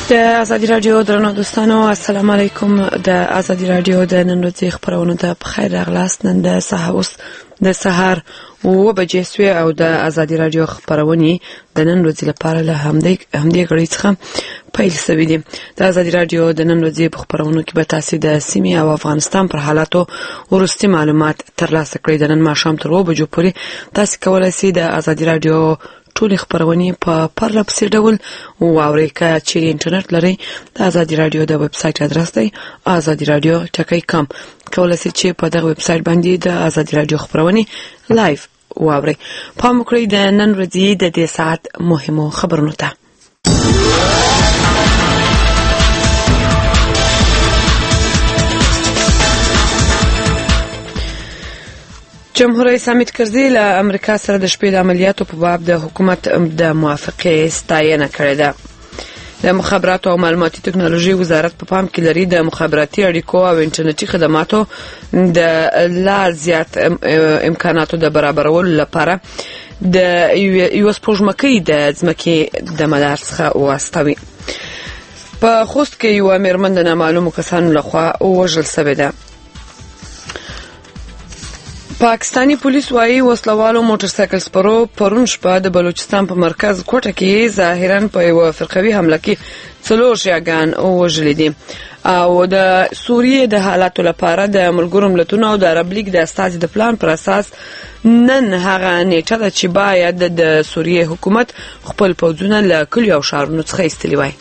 د ازادي راډیو درنو دوستانو السلام علیکم. د ازادي راډیو د نن ورځې خبرونه ته په خیر راغلاست. نن د سهار 9 بجې سوې او د ازادي راډیو خبرونه د نن ورځې لپاره له همدې غړي څخه پیل شوې دي. د ازادي راډیو د نن ورځې په خبرونو کې به تاسو د سیمې او افغانستان پر حالاتو ورستي معلومات ترلاسه کړئ. د نن ماښام تر 9 بجو پورې تاسو کولای شئ د ازادي راډیو ټول خبرونه په پرله پسې ډول واورئ. که چیرې انټرنیټ لرئ د ازادي راډیو د ویب سټ ادرس دی azadiradio.com. کولای شئ چې په دغه ویب سټ باندې د ازادي راډیو خبرونه لایو واورئ. پام وکړئ د نن ورځې د دې ساعت مهمو خبرونو ته. جمهور رئیس حامد کرزي له امریکا سره د شپې د عملیاتو په باب د حکومت د موافقې ستاینه کړې ده. د مخابراتو او معلوماتي ټکنالوژي وزارت په پام کې لري د مخابراتي اړیکو او انټرنیټي خدماتو د لا زیات امکاناتو د برابرولو لپاره د یو سپوږمکۍ د ځمکې د مدار څخه واستوي. په خوست کې یو مېرمن د نامعلومو کسانو لخوا وژل شوې ده. پاکستانی پولیس وايي وسلوالو موټر سایکل سپرو پرون شپه د بلوچستان په مرکز کوټه کې ظاهرا په یو فرقوي حمله کې 4 شیعاګان وژل دي او د سوریې د حالاتو لپاره د ملګرو ملتونو او د عرب لیگ د استازي د پلان پر اساس نن هغه نیټه ده چې باید د سوریې حکومت خپل پوځونه له کلیو او شهرونو څخه ایستلي وای.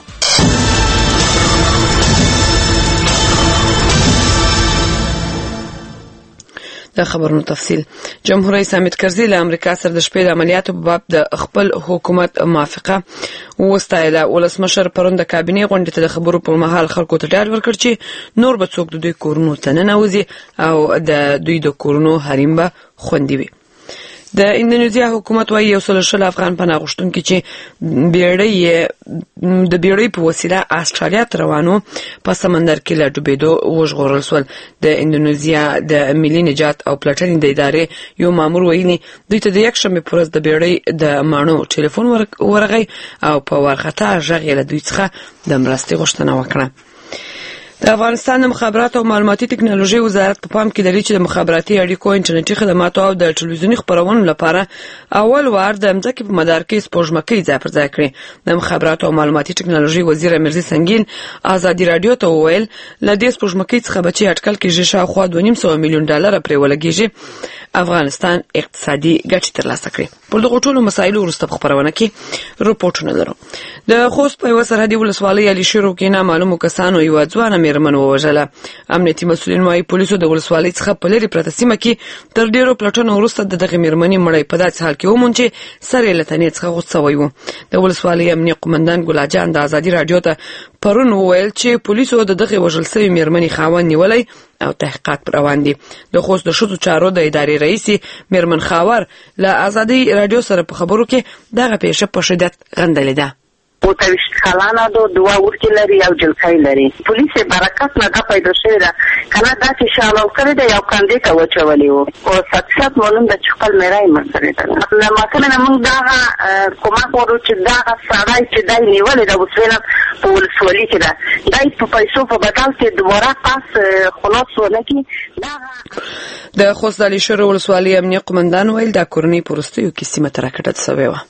د خبرونو تفصیل. جمهور رئیس حامد کرزي له امریکا سره د شپې د عملیاتو په باب د خپل حکومت موافقه وستایله. ولسمشر پرون د کابینې غونډې ته د خبرو په مهال خلکو ته ډاډ ورکړ چې نور به څوک د دوی کورونو ته نه نوځي او د دوی د کورونو حریم به خوندي وي. د اندونیزیا حکومت وايي 100 افغان پناه غوښتونکي چې د بیړۍ په وسیله استرالیا ته روانو په سمندر کې له ډوبېدو وژغورل شول. د اندونیزیا د ملي نجات او پلټنې د ادارې یو مامور ویلي دوی ته د یکشنبې پر ورځ د بیړۍ د ماڼو ټلیفون ورغی او په وارخطا غږ یې له دوی څخه د مرستې غوښتنه وکړه. د افغانستان د مخابراتو او معلوماتي ټکنالوژي وزارت په پام کې لري چې د مخابراتي اړیکو انټرنیټي خدماتو او د ټلویزیوني خبرونو لپاره اول وار د ځمکې په مدار کې سپوږمکۍ ځای پر ځای کړي. د مخابراتو او معلوماتي ټکنالوژي وزیر امیرزي سنگین ازادي راډیو ته وویل له دې سپوږمکۍ څخه به چې اټکل کېږي شاوخوا $2.5 میلیون پرې ولګېږي افغانستان اقتصادي ګټې ترلاسه کړي. په دغه ټولو مسایلو وروسته په خبرونه کې رپورټونه لرو. د خوست په یوه سرحدي ولسوالۍ علي شیرو کې نامعلومو کسانو یوه ځوانه مېرمن ووژله. امنیتي مسؤلین وايي پولیسو د ولسوالۍ څخه په لرې پرته سیمه کې تر ډېرو پلټنو وروسته د دغې مېرمنې مړی په داسې حال کې وموند چې سر یې له تنې څخه غوڅ سوی و. د ولسوالۍ امنیه قومندان ګل اجان د ازادي راډیو ته پرون وویل چې پولیسو د دغې وژل شوې مېرمنې خاوند نیولی او تحقیقات روان دي. د خوست د ښځو چارو د ادارې رئیس میرمن خاور له ازادي راډیو سره په خبرو کې دغه پیښه په شدت غندلې ده. متوشت خلانه دو دوا ورکی لري او جلکای لري. پولیس برکت نه دا پیدا شوی ده. کنه دا چې شالو کړی دی یو کاندې ته وچولی وو او ساتسات مولم د چقل مېرای مسره ده. نو مثلا موږ دا کومه ورو چې دا سړی چې دای نیولې دا وسویل په ولسوالۍ کې ده. دای په پیسو په بدل کې دوباره پاس خلاص ولکې دا د خوست علي شیرو ولسوالۍ امنیه قومندان ویل دا کورنۍ پرستیو کې سیمه ترکټه شوی و.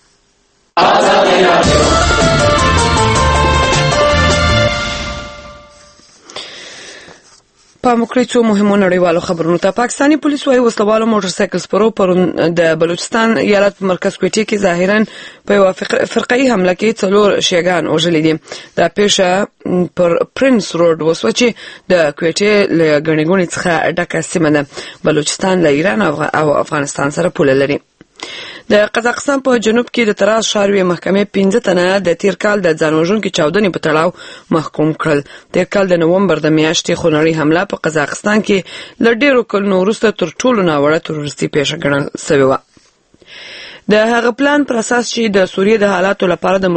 په مکرې څو مهمو نړیوالو خبرونو ته. پاکستانی پولیس وايي وسلوالو موټر سایکل سپرو پرون د بلوچستان ایالت په مرکز کوټې کې ظاهرا په یو فرقوي حمله کې 4 شیعاګان وژل دي. دا پیښه پر پرنس روډ وسوه چې د کوټې له ګڼې ګوڼې څخه ډکه سیمه ده. بلوچستان له ایران او افغانستان سره پوله لري. د قزاقستان په جنوب کې د تراز ښاروي محکمې 15 تنه د تیر کال د ځانوژونکو چاودنې په تړاو محکوم کړل. د کال د نومبر د میاشتې خونړۍ حمله په قزاقستان کې له ډېرو کلونو وروسته تر ټولو ناوړه تروریستي پیښه ګڼل شوې وه. د هغه پلان پر اساس چې د سوریې د حالاتو لپاره د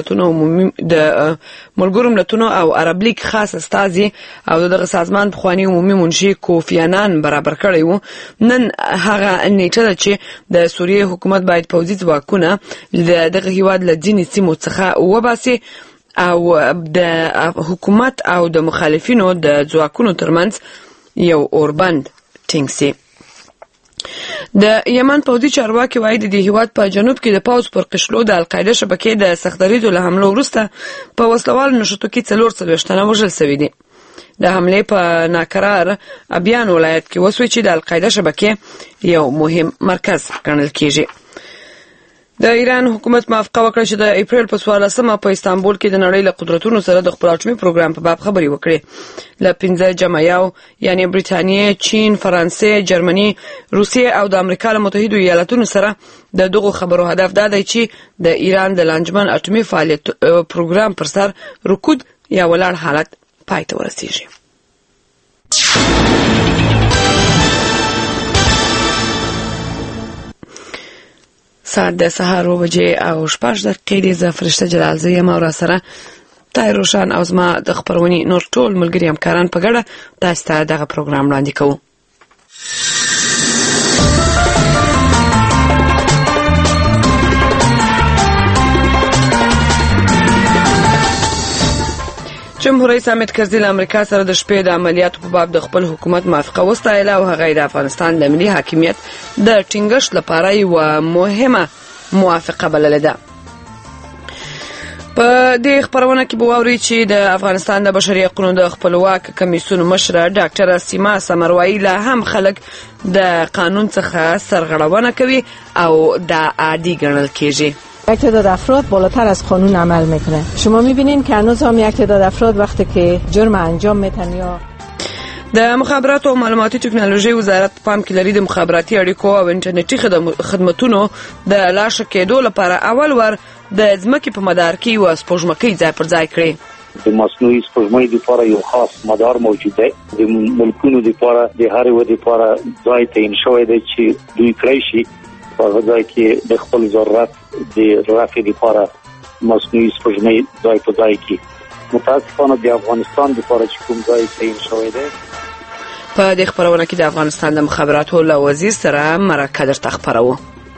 ملګرو ملتونو او عرب لیگ خاص استازي او دغه سازمان پخوانی عمومي منشي کوفی عنان برابر کړی وو. نن هغه نیټه ده چې د سوریې حکومت باید پوځي ځواکونه دغه هیواد له ځینې سیمو څخه وباسي او د حکومت او د مخالفینو د ځواکونو ترمنځ یو اوربند ټینګ سي. د یمن پوځي چارواکي وایي د هیواد په جنوب کې د پوځ پر قشلو د القاعده شبکې د سختدریزو له حملو وروسته په وسلوال نشټو کې 44 تنه وژل شوي دي. د حملې په ناکرار ابیان ولایت کې وسوي چې د القاعده شبکې یو مهم مرکز ګڼل کیږي. د ایران حکومت موافقه وکړه چې د اپریل په 14مه په استانبول کې د نړۍ له قدرتونو سره د خپل اټومي پروګرام په باب خبرې وکړي. له 15 جمعیاو یعنی بریټانیا، چین، فرانسې، جرمني، روسیې او د امریکا له متحدو ایالاتونو سره د دغو خبرو هدف دا دی چې د ایران د لانجمن اټومي فعالیت پروګرام پر سر رکود یا ولاړ حالت پای ته ورسیږي. ساعت د سهار 9 بجې او 6 دقیقې دي. زه فرشته جلال زه یم او را سره طاهر روشن او زما د خپرونې نور ټول ملګري همکاران په ګډه تاسو ته دغه پروګرام وړاندې کوو. جمهور رئیس حامد کرزي له امریکا سره د شپې د عملیاتو په باب د خپل حکومت موافقه وستایله او هغه د افغانستان د ملي حاکمیت د ټینګښت لپاره یوه مهمه موافقه بلله ده. په دې خبرونه کې به واورئ چې د افغانستان د بشري حقوقو د خپلواک کمیسیون مشره ډاکټره سیما سمروایی لا هم خلک د قانون څخه سرغړونه کوي او دا عادي ګڼل کیږي. یک تعداد افراد بالاتر از قانون عمل میکنه. شما میبینین که هنوز هم یک تعداد افراد وقتی که جرم انجام میتن یا د مخابرات او معلوماتي ټکنالوژي وزارت پام کې لري د مخابراتي اړیکو او انټرنیټي خدماتونو د لاشه کېدو لپاره اول ور د ځمکې په مدار کې یو سپوږمکۍ ځای پر ځای کړي. د مصنوعي سپوږمۍ لپاره یو خاص مدار موجود دی. د ملکونو لپاره د هر ودې لپاره ځای تعیین شوی دی چې دوی کړی شي په ځای کې د خپل ضرورت د رفع لپاره مصنوعي سپوږمۍ ځای په ځای کې. متاسفانه د افغانستان لپاره چې کوم ځای تعیین شوی دی. په دې خبرونه کې د افغانستان د مخابراتو له وزیر سره مرکه درته خبرو.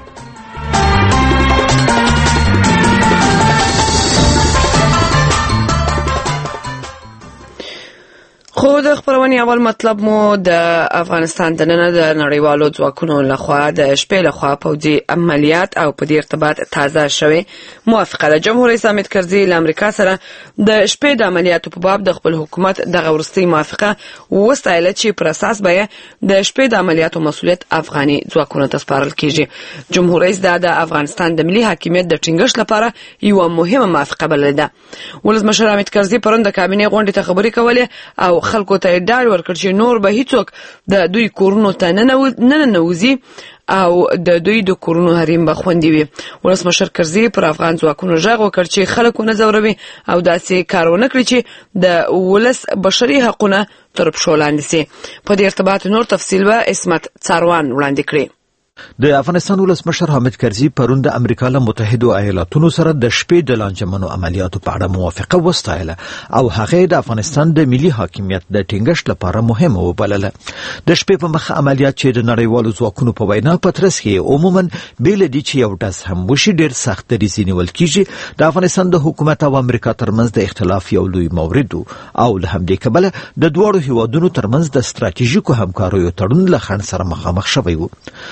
خو د خبرونې اول مطلب مو د افغانستان د نن د نړیوالو ځواکونو لخوا د شپې لخوا پوځي عملیات او په دې ارتباط تازه شوی موافقه ده. جمهور رئیس حامد کرزي له امریکا سره د شپې د عملیاتو په باب د خپل حکومت دغه وروستۍ موافقه وستایله چې پر اساس به د شپې د عملیاتو مسؤلیت افغاني ځواکونو ته سپارل کیږي. جمهور رئیس د افغانستان د ملي حاکمیت د ټینګښت لپاره یو مهمه موافقه بلله ده. ولسمشر حامد کرزي پرون د کابینې غونډې ته خبرې کولې او خلکو ته ډاډ ورکړ چې نور به هیڅوک د دوی کورونو ته نه ننوځي او د دوی د کورونو حریم به خوندي وي. ولسمشر کرزي پر افغان ځواکونو غږ وکړ چې خلک ونه ځوروي او داسې کار ونه کړي چې د ولس بشري حقونه تر پښو لاندې سي. په دې ارتباط نور تفصیل به عصمت څاروان وړاندې کړي. د افغانستان ولسمشر حامد کرزي پرون د امریکا له متحدو ایالاتونو سره د شپې د لانجمنو عملیاتو په اړه موافقه وستایله او هغه د افغانستان د ملي حاکمیت د ټینګښت لپاره مهمه وبلله. د شپې په مخ عملیات چې د نړیوالو ځواکونو په وینا په ترڅ کې عموما بیل دي چې یو ډز هم وشي ډیر سخت دریځ نیول کیږي. د افغانستان د حکومت او امریکا ترمنځ د اختلاف یو لوی مورد او له همدې کبله د دوړو هیوادونو ترمنځ د ستراتیژیکو همکاریو تړون له خنډ سره مخامخ شوی و.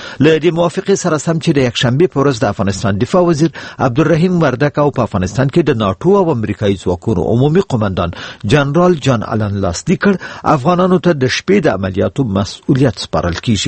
د موافقې سره سم چې د یکشنبه په ورځ د افغانستان دفاع وزیر عبدالرحیم وردک او په افغانستان کې د ناتو او امریکایي ځواکونو عمومي قومندان جنرال جان آلن لاسلیک کړ افغانانو ته د شپې د عملیاتو مسؤلیت سپارل کیږي.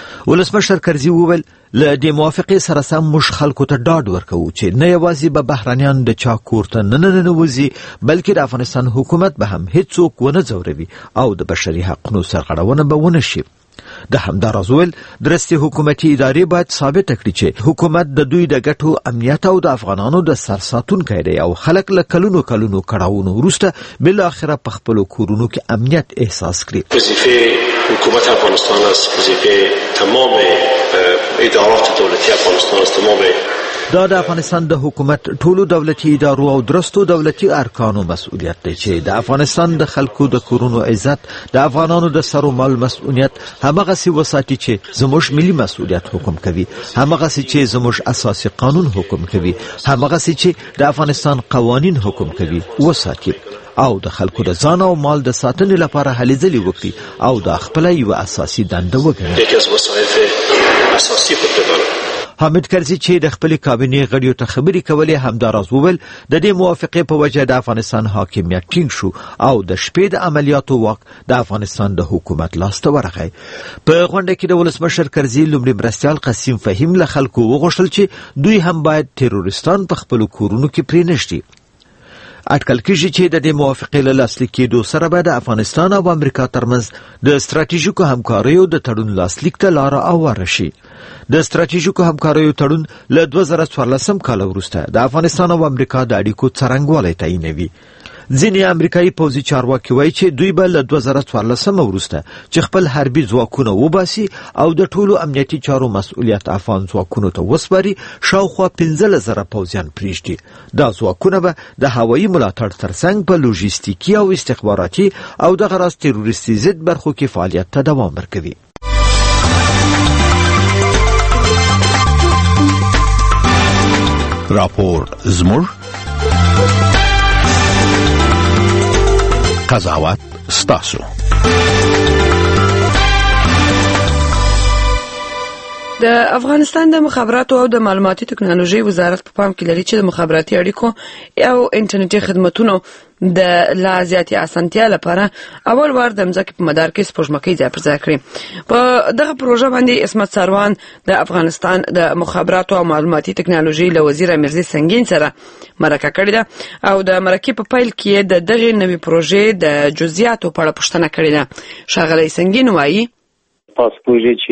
ولسمشر کرزي وویل له دې موافقې سره سم موږ خلکو ته ډاډ ورکوو چې نه یوازې به بهرانیان د چا کور ته نه ننوځي بلکې د افغانستان حکومت به هم هیڅوک ونه ځوروي او د بشري حقوقو سرغړونه به ونه شي. د همداراز ویل درستي حکومتي ادارې باید ثابت کړي چې حکومت د دوی د ګټو امنیت او د افغانانو د سرساتونکو دی او خلک له کلونو کړهونو وروسته بل اخره په خپل کورونو کې امنیت احساس کړي. وظیفه حکومت افغانستان است، وظیفه تمام ادارات دولتی افغانستان است، تمام دا د افغانستان د حکومت ټولو دولتي ادارو او درستو دولتي ارکانو مسؤلیت دی چې د افغانستان د خلکو د کورونو عزت د افغانانو د سر او مال مسؤلیت همغه سی وساتي چې زموږ ملي مسؤلیت حکم کوي، همغه سی چې زموږ اساسي قانون حکم کوي، همغه سی چې د افغانستان قوانين حکم کوي وساتي او د خلکو د ځان او مال د ساتنې لپاره هلې ځلې وکړي او د خپل یو اساسي دنده وګڼي. یکی از وظایف اساسی خود بدانند. حامد کرزي چې د خپل کابینې غړیو ته خبرې کولې همداراز وویل د دې موافقې په وجه د افغانستان حاکمیت ټینګ شو او د شپې د عملیاتو واک د افغانستان د حکومت لاسته ورغی. په غونډه کې د ولسمشر کرزي لومړي مرستیال قاسم فهیم له خلکو وغوښتل چې دوی هم باید تروریستان په خپل کورونو کې پرېنږدي. اټکل کېږي چې د دې موافقې له لاسلیک کېدو سره به د افغانستان او امریکا ترمنځ د ستراتیژیکو همکاریو د تړون لاسلیک ته لاره هواره شي. د ستراتیژیکو همکاریو تړون له 2014 کال وروسته د افغانستان او امریکا د اړیکو څرنګوالی تعیینوي. ځینې امریکایي پوځي چارواکي وایي چې دوی به له 2014 وروسته چې خپل حربي ځواکونه وباسي او د ټولو امنیتي چارو مسؤلیت افغان ځواکونو ته وسپاري شاوخوا 15,000 پوځیان پرېږدي. دا ځواکونه به د هوایي ملاتړ ترڅنګ په لوژیستیکي او استخباراتي او دغه راز تروریستي ضد برخو کې فعالیت ته دوام ورکوي. راپور زموږ قضاوت ستاسو. د افغانستان د مخابراتو او د معلوماتي ټکنالوژي وزارت په پام کې لري چې د مخابراتي اړیکو او انټرنیټي خدماتونو د لا زیاتې اسانتیا لپاره اول وار د مځکې په مدار کې سپوږمکۍ ځای پر ځای کړي. په دغه پروژه باندې اسمت ساروان د افغانستان د مخابراتو او معلوماتي ټکنالوژي له وزیر امیرزي سنگین سره مرکه کړې ده او د مرکې په پیل کې د دغه نوې پروژې د جزئیاتو په اړه پوښتنه کړې ده. ښاغلی سنگین وایي تاسو پوهیږئ چې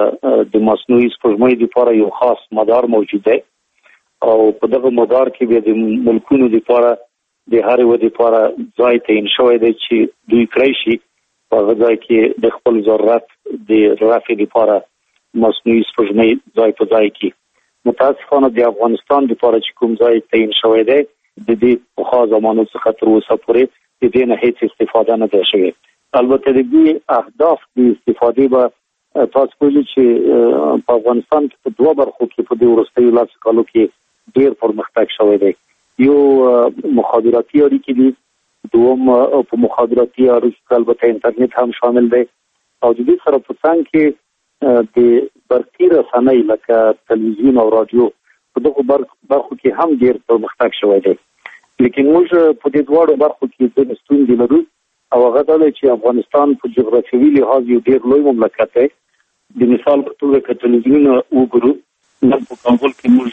د مصنوعي سپوږمۍ لپاره یو خاص مدار موجود دی او په دغه مدار کې به د ملکونو لپاره د هر یو لپاره ځای تعیین شوی دی چې دوی کړی شي په هغه ځای کې د خپل ضرورت د رفع لپاره مصنوعي سپوږمۍ ځای په ځای کې. متاسفانه د افغانستان لپاره چې کوم ځای تعیین شوی دی د دې پخوا زمانو څخه تر اوسه پورې د دې نه هیڅ استفاده نه ده شوې. البته د دې اهداف د استفادې به تاسو پوهیږئ چې په افغانستان کې په دوه برخو کې په دې وروستیو 10 کالو کې ډېر پرمختګ شوی دی. یو مخابراتي اړیکې دي، دوم په مخابراتي اړیکو کې البته انټرنیټ هم شامل دی او د دې سره په څنګ کې د برقي رسنۍ لکه تلویزیون او رادیو په دغه برخو کې هم ډېر پرمختګ شوی دی. لیکن موږ په دې دواړو برخو کې ځینې ستونزې لرو او هغه دا دی چې افغانستان په جغرافیوي لحاظ یو ډېر لوی مملکت دی. د مثال په توګه که تلویزیون وګورو نن په کابل کې موږ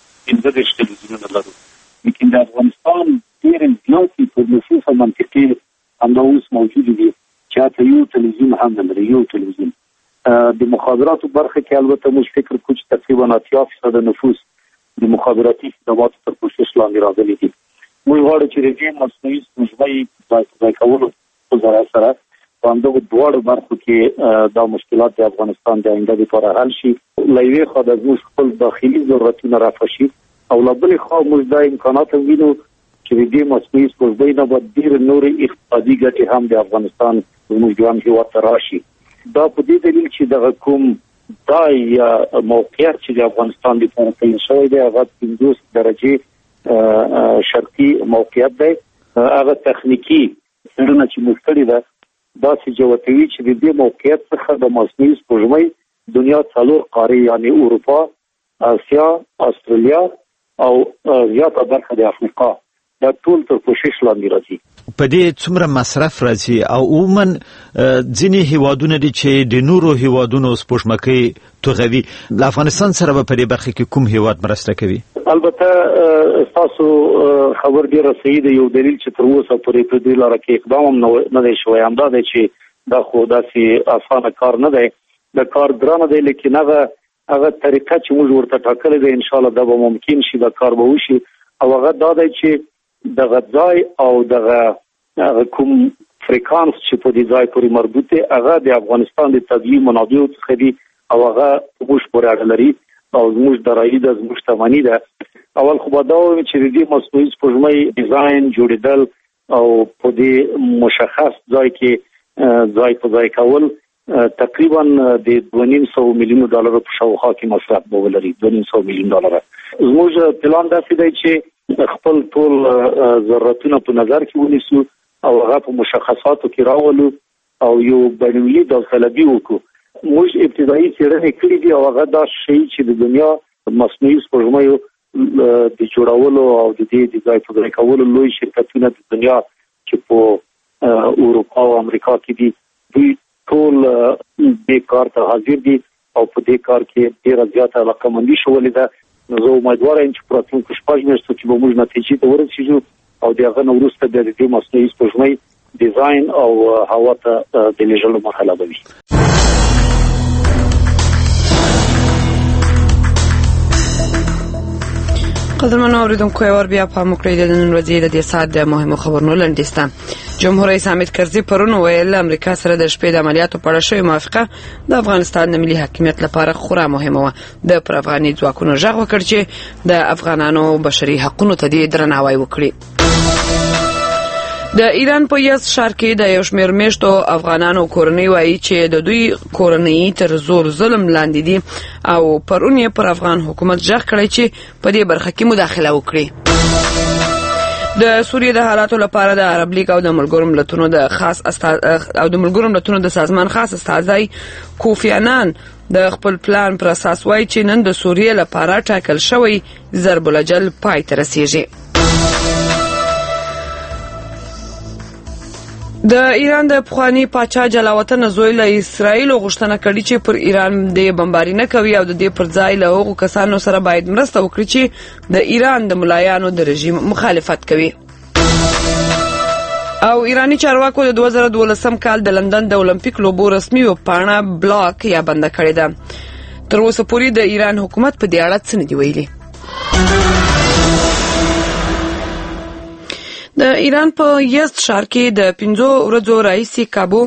15 تلویزیونونه لرو، لیکن د افغانستان ډېر زیاتې په نفوس او منطقې همدا اوس موجود دي چې حتی یو تلویزیون هم نه لري. یو تلویزیون د مخابراتو برخه کې البته موږ فکر کوو چې تقریبا 80% نفوس د مخابراتي خدماتو تر پوښښ لاندې راغلي دي. موږ غواړو چې د دې مصنوعي سپوږمۍ ځای کولو په ضرورت سره په همدغو دواړو برخو کې دا مشکلات د افغانستان د آینده لپاره حل شي. له یوې خوا د زموږ خپل داخلي ضرورتونه رفع شي او له بلې خوا موږ دا امکانات وینو چې د دې مصنوعي سپوږمۍ نه به ډېرې نورې اقتصادي ګټې هم د افغانستان زموږ ګران هېواد ته راشي. دا په دې دلیل چې دغه کوم ځای یا موقعیت چې د افغانستان لپاره تعیین شوی دی هغه 50 درجې شرقي موقعیت دی. هغه تخنیکي څېړنه چې موږ کړې ده داسې جوتوي چې د دې موقعیت څخه د مصنوعي سپوږمۍ دنیا 4 قارې یعنې اروپا، اسیا، استرالیا او زیاته برخه د افریقا دا ټول تر پوښښ لاندې راځي. په دې څومره مصرف راځي او عموما ځینې هیوادونه دي چې د نورو هیوادونو سپوږمکۍ توغوي، له افغانستان سره په دې برخه کې کوم هیواد مرسته کوي؟ البته تاسو خبر ډیر صحیح دی. یو دلیل چې تر اوسه پورې په دې لاره کې اقدام هم نه دی شوی همدا دی چې دا خو داسې اسانه کار نه دی، د کار ګرانه دی، لیکن هغه طریقه چې موږ ورته ټاکلې ده ان شاء الله دا به ممکن شي، دا کار به وشي. او هغه دا دی چې دغه ځای او دغه کوم فریکانس چې په دې ځای پورې مربوط دی هغه د افغانستان د طبیعي منابعو څخه دی او هغه موږ پورې اړه لري او زموږ درایي ده، زموږ شتمني ده. اول خو به دا وي چې د دې مصنوعي سپوږمۍ ډیزاین جوړېدل او په دې مشخص ځای کې ځای په ځای کول تقریبا د $2.5 میلیون په شاوخوا کې مصرف به ولري. $2.5 میلیون. زموږ پلان داسې دی چې خپل ټول ضرورتونه په نظر کې ونیسو او هغه په مشخصاتو کې راولو او یو بڼوالي داوطلبي وکړو. موږ ابتدایي څېړنې کړې دي او هغه دا شی چې د دنیا مصنوعي سپوږمۍ د جوړولو او د دې د ځای په ځای کولو لوی شرکتونه د دنیا چې په اروپا او امریکا کې دي، دوی ټول دې کار ته حاضر دي او په دې کار کې ډېره زیاته علاقه‌مندي شولې ده. نو زه امیدواره یم چې په راتلونکو 6 میاشتو کې به موږ نتیجې ته ورسېږو او د هغه نه وروسته بیا د دې مصنوعي سپوږمۍ ډیزاین او هوا ته د لېږلو مرحله به وي. قدرمنو اوریدونکو یو بیا په مکړې د نن ورځې د دې ساعت د مهمو خبرونو لنډیسته. جمهور رئیس حامد کرزي پرون ویل امریکا سره د شپې د عملیاتو په اړه شوې موافقه د افغانستان د ملي حاکمیت لپاره خورا مهمه و. د پر افغاني ځواکونو غږ وکړ چې د افغانانو بشري حقوقو ته درناوی وکړي. د ایران په یز ښار کې د یو شمېر میشتو افغانانو کورنۍ وایي چې د دوی کورنۍ تر زور ظلم لاندې دي او پرون یې پر افغان حکومت غږ کړی چې په دې برخه کې مداخله وکړي. د سوریې د حالاتو لپاره د عرب لیگ او د ملګرو ملتونو د سازمان خاص استازی کوفی عنان د خپل پلان پر اساس وایي چې نن د سوریې لپاره ټاکل شوی ضرب الاجل پای ته رسیږي. د ایران د پخوانی پاچا جلاوطن زوی له اسرایل غوښتنه کړې چې پر ایران د بمباري نه کوي او د دې پر ځای له هغو کسانو سره باید مرسته وکړي چې د ایران د ملایانو د رژیم مخالفت کوي. او ایرانی چارواکو د 2012 کال د لندن د اولمپیک لوبو رسمي وپاڼه بلاک یا بند کړې ده. تر اوسه پورې د ایران حکومت په دې اړه څه نه دی ویلي. د ایران په یزد ښار کې د 5 ورځو راهیسې کابو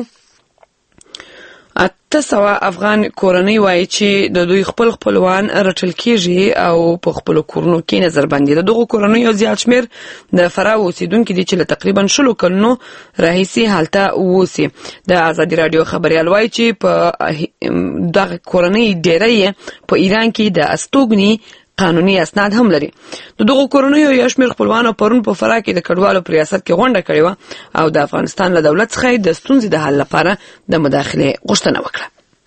800 افغان کورنۍ وایي چې د دوی خپلوان رټل کېږي او په خپلو کورونو کې نظربندي. د دغو کورنیو زیات شمېر د فراه اوسېدونکي دي چې له تقریبا 20 کلونو راهیسې هلته اوسي. د ازادي راډیو خبریال وایي چې په دغه کورنۍ ډېری په ایران کې د استوګني قانوني اسناد هم لري. د دغو کورنیو یو شمېر خپلوانو پرون په فراه کې د کډوالو په ریاست کې غونډه کړې وه او د افغانستان له دولت څخه د ستونزې د حل لپاره د مداخلې غوښتنه وکړه.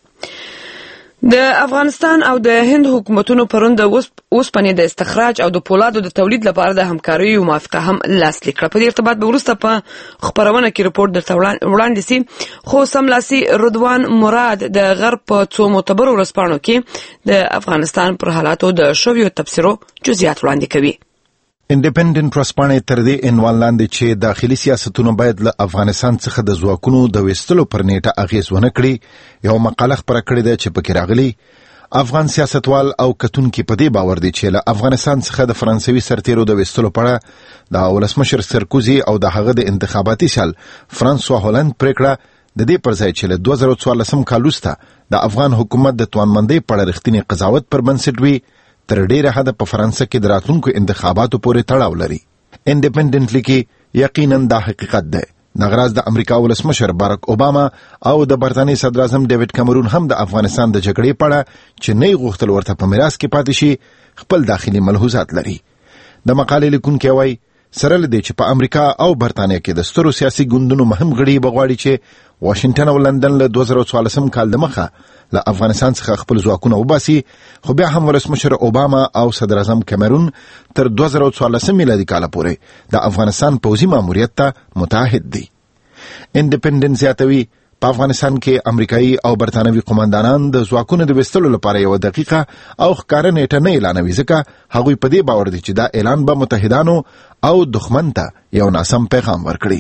د افغانستان او د هند حکومتونو پرون د اوسپنې د استخراج او د پولادو د تولید لپاره د همکارۍ موافقه هم لاسلیک کړه. په دې ارتباط به وروسته په خبرونه کې رپورټ درته وړاندې سي، خو سملاسي رضوان مراد د غرب په څو معتبرو ورځپاڼو کې د افغانستان پر حالاتو د شویو تبصرو جزئیات وړاندې کوي. انډیپندنت ورځپاڼې تر دې عنوان لاندې چې داخلي سیاستونه باید له افغانستان څخه د ځواکونو د ویستلو پر نیټه اغېز ونه کړي یو مقاله خپره کړې ده چې پکې راغلي افغان سیاستوال او کتونکي په دې باور دي چې له افغانستان څخه د فرانسوي سرتیرو د ویستلو په اړه د ولسمشر سرکوزي او د هغه د انتخاباتي سیال فرانسوا هولند پریکړه د دې پر ځای چې له 2014 کال وروسته د افغان حکومت د توانمندۍ په اړه رښتینی قضاوت پر بنسټ وي تر ډیره حد په فرانسه کې د راتلونکو انتخاباتو پورې تړاو لري. انډیپندنت لیکي یقینا دا حقیقت ده. نغراز د امریکا ولسمشر باراک اوباما او د برتانیې صدر اعظم ډیوډ کامرون هم د افغانستان د جګړې په اړه چې نه غوښتل ورته په میراث کې پاتې شي خپل داخلي ملحوظات لري. د مقالې لیکونکی وایي سره لدی چې په امریکا او برتانیې کې د سترو سیاسي ګوندونو مهم غړي بغواړي چې واشنگټن او لندن له 2014 کال د مخه له افغانستان څخه خپل ځواکونه وباسي، خو بیا هم ولسمشر اوباما او صدر اعظم کامرون تر 2014 میلادي کال پورې د افغانستان پوځي ماموریت ته متعهد دي. انډیپندنس زیاتوي په افغانستان کې امریکایي او برتانوي قوماندانان د ځواکونو د ویستلو لپاره یو دقیقه او ښکاره نیټه نه اعلانوي ځکه هغوی په دې باور دي چې دا اعلان به متحدانو او دښمن ته یو ناسم پیغام ورکړي.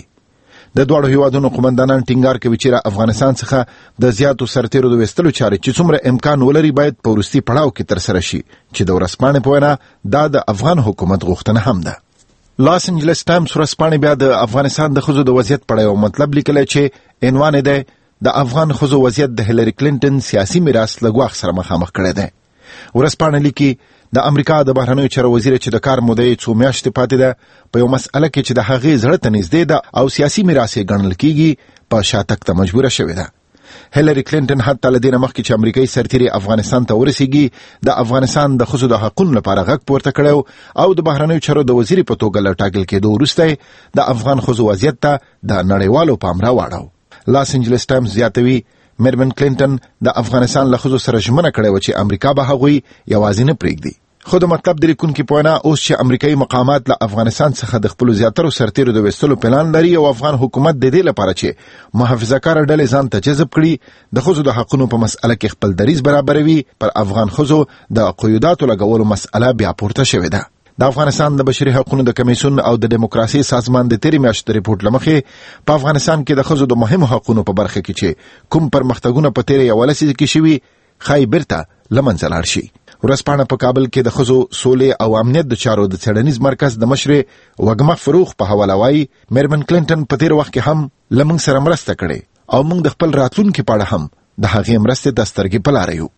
د دواړو هیوادونو قوماندانان ټینګار کوي چې افغانستان څخه د زیاتو سرتیرو د ویستلو چارې چې څومره امکان ولري باید په وروستي پړاو کې ترسره شي چې د ورځپاڼې په وینا دا د افغان حکومت غوښتنه هم ده. لاس انجلس ټایمز ورځپاڼې بیا د افغانستان د ښځو د وضعیت په اړه یو مطلب لیکلی چې عنوان یې دی د افغان ښځو وضعیت د هیلری کلینټن سیاسي میراث له ګواښ سره مخامخ کړی دی. ورځپاڼه لیکي د امریکا د بهرنیو چارو وزیر چې د کار موده 2 میاشتې پاتې ده په یو مسأله کې چې د هغې زړه ته نږدې ده او سیاسي میراث یې ګڼل کیږي په شاتګ ته مجبوره شوې ده. هیلری کلینټن حتی له دې نه مخکې چې امریکایي سرتیري افغانستان ته ورسیږي د افغانستان د ښځو د حقونو لپاره غږ پورته کړی او د بهرنیو چارو د وزیر په توګه له ټاکل کېدو وروسته د افغان ښځو وضعیت ته د نړیوالو پام راواړو. لاس انجلس ټایمز زیاتوي میرمن کلینټن د افغانستان له ښځو سره ژمنه کړې وه چې امریکا به هغوی یوازې نه پرېږدي. خو د مطلب د لیکونکي په وینا اوس چې امریکایي مقامات له افغانستان څخه د خپلو زیاترو سرتیرو د ویستلو پلان لري او افغان حکومت د دې لپاره چې محافظه‌کاره ډلې ځان ته جذب کړي د ښځو د حقونو په مسأله کې خپل دریځ برابروي، پر افغان ښځو د قیوداتو لګولو مسأله بیا پورته شوې ده. د افغانستان د بشري حقوقو د کمیسیون او د دیموکراسي سازمان د تیرې میاشتې ریپورت لمخې په افغانستان کې د ښځو د مهمو حقوقو په برخه کې چې کوم پرمختګونه په تیرې 11 لسیزه کې شوي ښایي بیرته له منځه لاړ شي. ورځپاڼه په کابل کې د ښځو سولې او امنیت د چارو د څېړنیز مرکز د مشرې وږمه فروغ په حواله وایي میرمن کلینټن په تیر وخت کې هم له موږ سره مرسته کړې او موږ د خپل راتلونکي په اړه هم د هغې مرستې د سترګې په لاره یو.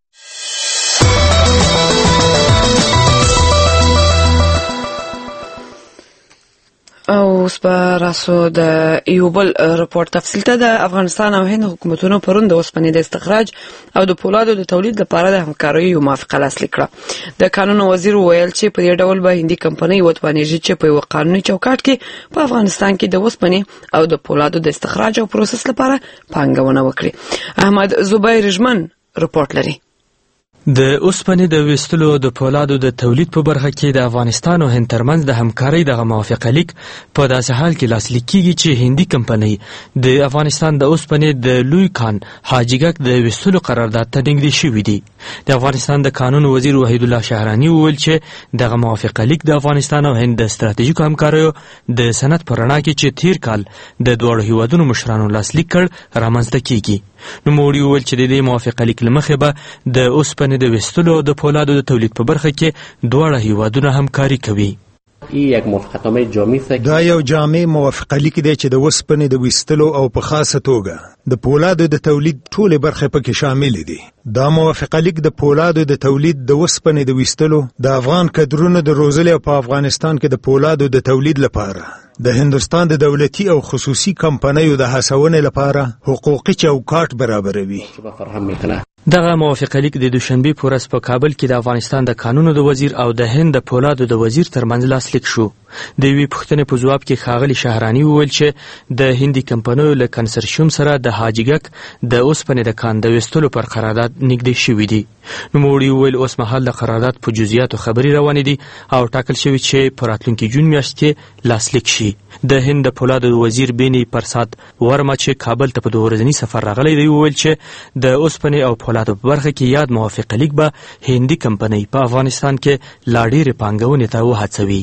او اوس به راسو د یو بل رپورټ تفصیل ته. د افغانستان او هند حکومتونو پرون د اوسپنې د استخراج او د پولادو د تولید لپاره د همکارۍ یو موافقه لاسلیک کړه. د قانون وزیر ویل چې په دې ډول به هندي کمپنۍ وتوانیږي چې په یو قانوني چوکاټ کې په افغانستان کې د اوسپنې او د پولادو د استخراج او پروسس لپاره پانګونه وکړي. احمد زبیر رجمن رپورټ لري. د اوسپنې د ویستلو د پولادو د تولید په برخه کې د افغانستان او هند ترمنځ د همکارۍ دغه موافقه لیک په داسې حال کې لاسلیک کیږي چې هندي کمپنۍ د افغانستان د اوسپنې د لوی کان حاجیګک د ویستلو قرارداد ته نږدې شوي دي. د افغانستان د قانون وزیر وحید الله شهرانی وویل چې دغه موافقه لیک د افغانستان او هند د ستراتیژیکو همکاریو د سند په رڼا کې چې تیر کال د دواړو هیوادونو مشرانو لاسلیک کړ رامنځته کیږي. نوموړي وویل چې د دې موافقه لیک له مخې به د اوسپنې د ویستلو او د پولادو د تولید په برخه کې دواړه هیوادونه همکاري کوي. دا یو جامع موافقه لیک دی چې د اوسپنې د ویستلو او په خاصه توګه د پولادو د تولید ټولې برخې پکې شامل دي. دا موافقه لیک د پولادو د تولید د اوسپنې د ویستلو د افغان کډرونو د روزلې او په افغانستان کې د پولادو د تولید لپاره د هندوستان د دولتي او خصوصي کمپنیو د هڅونې لپاره حقوقي چوکاټ برابروي. دغه موافقه لیک د دوشنبه په ورځ په کابل کې د افغانستان د قانونو د وزیر او د هند د پولادو د وزیر ترمنځ لاسلیک شو. د یوې پوښتنې په ځواب کې ښاغلي شهرانی وویل چې د هندي کمپنیو له کنسرشیوم سره د حاجیګک د اوسپنې د کان د ویستلو پر قرارداد نږدې شوي دي. نوموړي وویل اوس مهال د قرارداد په جزئیاتو خبرې روانې دي او ټاکل شوي چې په راتلونکي جون میاشت کې لاسلیک شي. د هند د پولادو وزیر بینی پرساد ورما چې کابل ته په 2 ورځني سفر راغلی دی وویل چې د اوسپنې او پولادو په برخه کې یاد موافقه لیک به هندي کمپنۍ په افغانستان کې لا ډېرې پانګونې ته وهڅوي.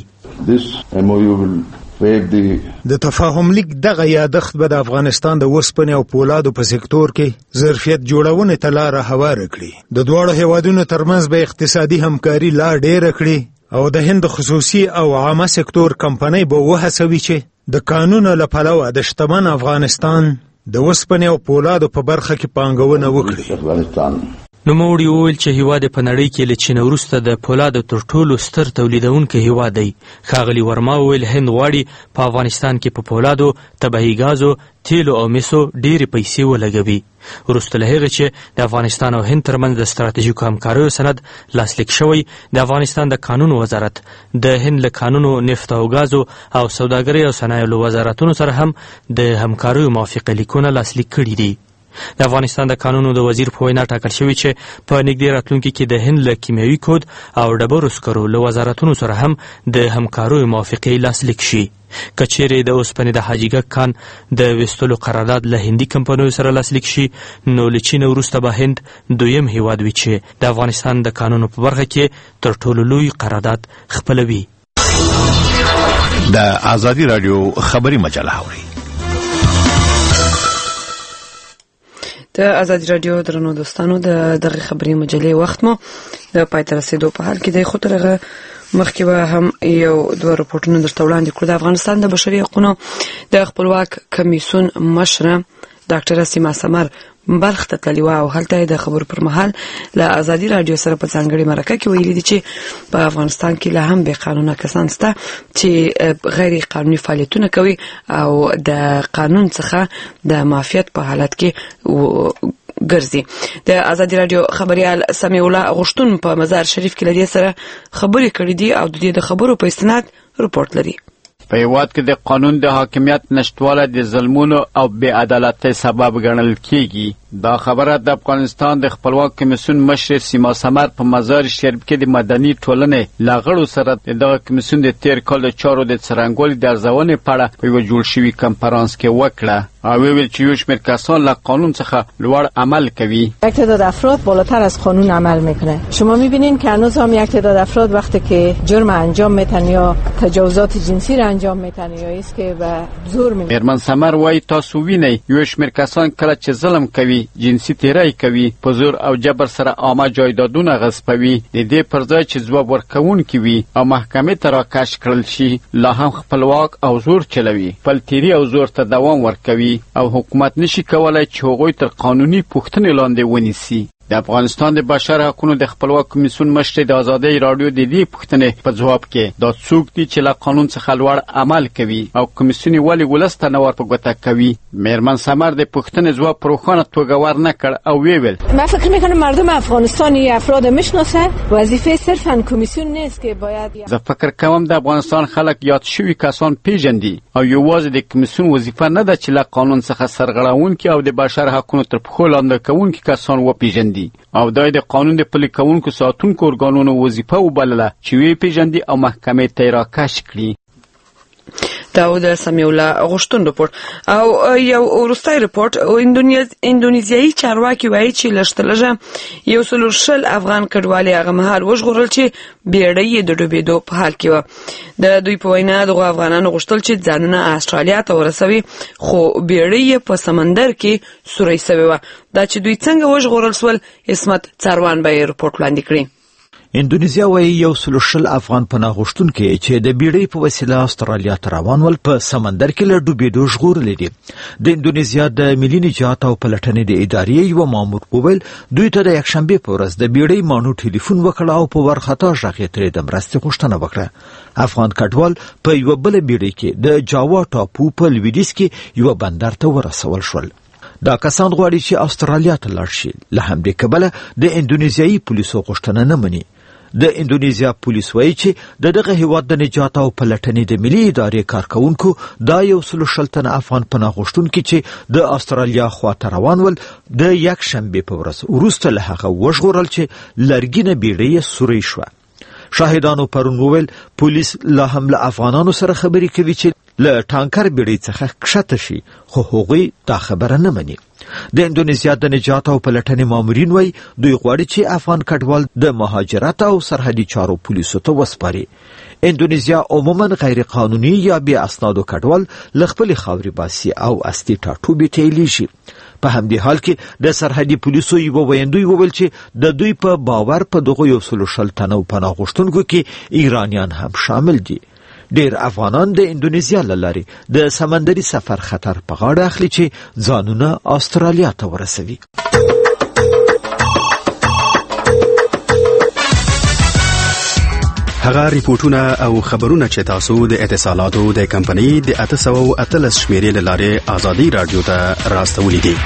د تفاهم لیک دغه یادښت به د افغانستان د اوسپنې او پولادو په سکتور کې ظرفیت جوړونې ته لاره هواره کړي. د دواړو هیوادونو ترمنځ به اقتصادي همکاري لا ډېره کړي او د هند خصوصي او عامه سکتور کمپنۍ به وهڅوي چې د قانون له پلوه د شتمن افغانستان د اوسپنې او پولادو په برخه کې پانګونه وکړي. نوموړي وویل چې هیواد په نړۍ کې له چین وروسته د پولادو تر ټولو ستر تولیدونکی هیواد دی. ښاغلي ورما وویل هند غواړي په افغانستان کې په پولادو، طبیعي ګازو، تیلو او مسو ډېرې پیسې ولګوي. وروسته له هغې چې د افغانستان او هند ترمنځ د ستراتیژیکو همکاریو سند لاسلیک شوی، د افغانستان د قانونو وزارت د هند له قانونو، نفت او ګازو او سوداګرۍ او صنایعو له وزارتونو سره هم د همکاریو موافقه لیکونه لاسلیک کړي دي. د افغانستان د قانونو د وزیر په وینا ټاکل شوي چې په نږدې راتلونکي کې د هند له کیمیاوي کود او ډبرو سکرو له وزارتونو سره هم د همکاریو موافقې لاسلیک شي. که چیرې د اوسپنې د حاجیګک کان د ویستلو قرارداد له هندي کمپنیو سره لاسلیک شي، نو له چین وروسته به هند دویم هیواد وي چې د افغانستان د قانونو په برخه کې تر ټولو لوی قرارداد خپلوي. د آزادي رادیو خبري مجله اوري. د آزادي رادیو درنو دوستانو دغه خبري مجلې وخت مو د پای ته رسیدو په حال کې دی. خو ترغه مخکې به هم یو 2 رپورټونه درته وړاندې کړو. د افغانستان د بشري حقوقو د خپلواک کمیسیون مشره ډاکټره سیما سمر بلخ ته تللی و او هلته د خبرو پر مهال له ازادي رادیو سره په ځانګړي مرکه کې ویلي دي چې په افغانستان کې له هم بې قانونه کسان شته چې غیر قانوني فعالیتونه کوي او د قانون څخه د معافیت په حالت کې ګرځي. د ازادي رادیو خبريال سمیع الله غشتون په مزار شریف کې لري سره خبرې کړې دي او د دې د خبرو په استناد رپورت لري. په هیواد کې د قانون د حاکمیت نشټواله د ظلمونو او بې عدالتۍ سبب ګڼل کیږي. دا خبره د افغانستان د خپلواک کمیسیون مشر سیما سمر په مزار شریف کې د مدني ټولنې لاغړو سره د کمیسیون د تیر کال د چارو د څرنګوالي د ارزونې په اړه په یو جوړ شوي کنفرانس کې وکړه او ویل چې یو شمېر کسان له قانون څخه لوړ عمل کوي. یک تعداد افراد بالاتر از قانون عمل میکنه. شما میبینین که هنوز هم یک تعداد افراد وقتی که جرم انجام میتن یا تجاوزات جنسی را انجام میتن یا است که به زور میبینن. میرمن سمر وایي تاسو وینئ یو شمېر کسان کله چې ظلم کوي، جنسي تیری کوي، په زور او جبر سره عامه جایدادونه غصبوي، د دې پر ځای چې ځواب ورکوونکي وي او محکمې ته راکش کړل شي لا هم خپلواک او زور چلوي، خپل تیری او زور ته دوام ورکوي او حکومت نشي کولای چې هغوی تر قانوني پوښتنې لاندې ونیسي. د افغانستان د بشر حقوقو د خپلواک کمیسیون مشر د ازادي رادیو د دې پوښتنې په جواب کې دا څوک دي چې له قانون څخه لوړ عمل کوي او کمیسیون ولې ولسته نه ورپه ګوته کوي. میرمن سمر د پوښتنې جواب په روښانه توګه ورنکړ او ویل من فکر میکنم مردم افغانستانی افراد میشناسه، وظیفه صرفا کمیسیون نیست که باید. زه فکر کوم د افغانستان خلک یاد شوي کسان پیژندي او یوازې د کمیسیون وظیفه نه ده چې له قانون څخه سرغړونکي او د بشر حقوقو تر پښو لاندې کوونکي کسان وپیژندي او دای د قانون د پلي کوونکو ساتونکو ارګانونو وظیفه وبلله چې وی پیژندي او محکمې ته راکش کړي. دا سمیع الله غشتون رپورت او یو وروستی رپورت اندونیزیایي چارواکي وایي چې لږترلږه 140 افغان کډوالې هغه مهال وژغورل چې بیړۍ یې د ډوبېدو په حال کې وه. د دوی په وینا دغو افغانانو غوښتل چې ځانونه استرالیا ته ورسوي خو بیړۍ یې په سمندر کې سوری سوې وه. دا چې دوی څنګه وژغورل سول عصمت څاروان به یې رپورت وړاندې کړي. اندونیزیا وایي 140 افغان پناه غوښتونکي چې د بیړۍ په وسیله استرالیا ته روان ول په سمندر کې له ډوبېدو ژغورلي دي. د اندونیزیا د ملي نجات او پلټنې د ادارې یو مامور وویل دوی ته د یکشنبې په ورځ د بیړۍ مانو ټلیفون وکړ او په ورخطا غږ یې ترې د مرستې غوښتنه وکړه. افغان کډوال په یوه بله بیړۍ کې د جاوا ټاپو په لویدیځ کې یوه بندر ته ورسول شول. دا کسان غواړي چې استرالیا ته لاړ شي. له همدې کبله د اندونیزیایي پولیسو غوښتنه نه مني. د اندونیزیا پولیس وایي چې دغه هیواد د نجات او پلټنې د ملي ادارې کارکونکو دا 140 تنه افغان پناه غوښتونکي چې د استرالیا خواته روان ول د یکشنبې په ورځ وروسته له هغه وژغورل چې لرګینه بیړۍ سوری شوه. شاهدانو پرون وویل پولیس لا هم له افغانانو سره خبرې کوي چې له ټانکر بیړۍ څخه کښته شي خو هغوی دا خبره نه مني. د اندونیزیا د نجات او پلټنې مامورین وایي دوی غواړي چې افغان کډوال د مهاجرت او سرحدي چارو پولیسو ته وسپاري. اندونیزیا عموما غیر قانوني یا بې اسنادو کډوال له خپلې خاورې باسي او اصلي ټاټوبې ته یې لیږي. په همدې حال کې د سرحدي پولیسو یو ویندوی وویل چې د دوی په باور په دغه 140 تنو پناه غوښتونکو کې ایرانیان هم شامل دي. ډیر افغانان د اندونیزیا له لارې د سمندري سفر خطر په غاړه اخلي چې ځانونه استرالیا ته ورسوي. هغه ریپورتونه او خبرونه چې تاسو د اتصالاتو د کمپنۍ د 813 شمیرې له لارې ازادي رادیو ته راستولي دي.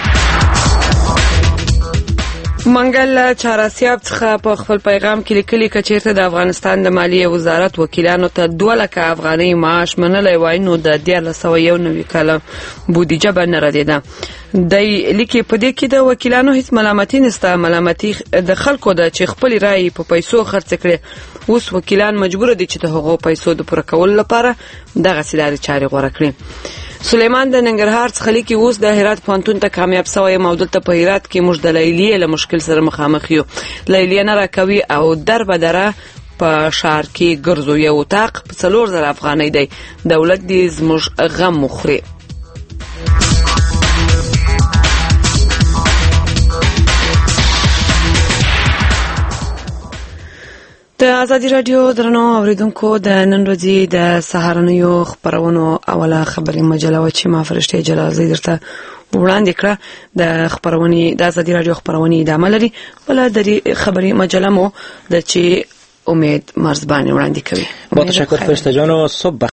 منګل چاراسیاب څخه په خپل پیغام کې لیکلي چې چیرته د افغانستان د مالیې وزارت وکیلانو ته 2 لک افغانۍ معاش منلای وای نو د 1991 کال بودیجه باندې ردیده. د لیکي په دې کې د وکیلانو هیڅ ملامتي نشته. ملامتي د خلکو د چې خپل رائے په پیسو خرڅ کړي. اوس وکیلان مجبور دي چې د هغو پیسو د پوره کولو لپاره دغه سیداري چاري غوړه کړي. سلیمان د ننګرهار څخه لیکي اوس د هرات پوهنتون ته کامیاب شوی موضوع ته په هرات کې موږ د لیلیې له مشکل سره مخامخ یو. لیلیې نه راکوي او در بدره په شهر کې ګرځو. یو اتاق په 4000 افغانۍ دی. دولت دې زموږ غم مخوري. د ازادي رادیو درنو اوریدونکو د نن ورځې د سهارنیو خبرونو اوله خبري مجله و چې ما فرشته جلال زی درته وړاندې کړه د خبرونې د ازادي رادیو خبرونې د عمل لري ولا د خبري مجله مو د چې امید مرزبانی وړاندې کوي. با تشکر فرشته جانو. صبح